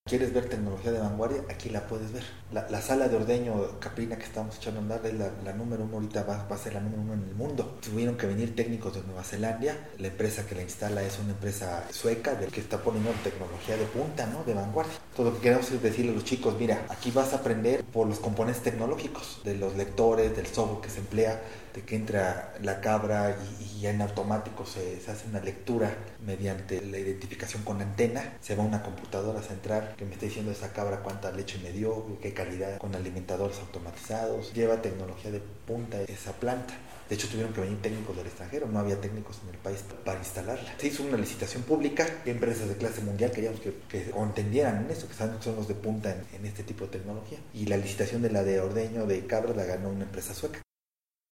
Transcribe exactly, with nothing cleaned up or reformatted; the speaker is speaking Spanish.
¿Quieres ver tecnología de vanguardia? Aquí la puedes ver. La, la sala de ordeño caprina que estamos echando a andar es la, la número uno, ahorita va, va a ser la número uno en el mundo. Tuvieron que venir técnicos de Nueva Zelanda. La empresa que la instala es una empresa sueca del que está poniendo tecnología de punta, ¿no? De vanguardia. Todo lo que queremos es decirle a los chicos, mira, aquí vas a aprender por los componentes tecnológicos, de los lectores, del software que se emplea, de que entra la cabra y, y en automático se, se hace una lectura mediante la identificación con antena, se va a una computadora central que me está diciendo esa cabra cuánta leche me dio, qué calidad, con alimentadores automatizados, lleva tecnología de punta esa planta. De hecho, tuvieron que venir técnicos del extranjero, no había técnicos en el país para instalarla. Se hizo una licitación pública, empresas de clase mundial queríamos que, que entendieran en eso, que son los de punta en, en este tipo de tecnología. Y la licitación de la de ordeño de cabras la ganó una empresa sueca.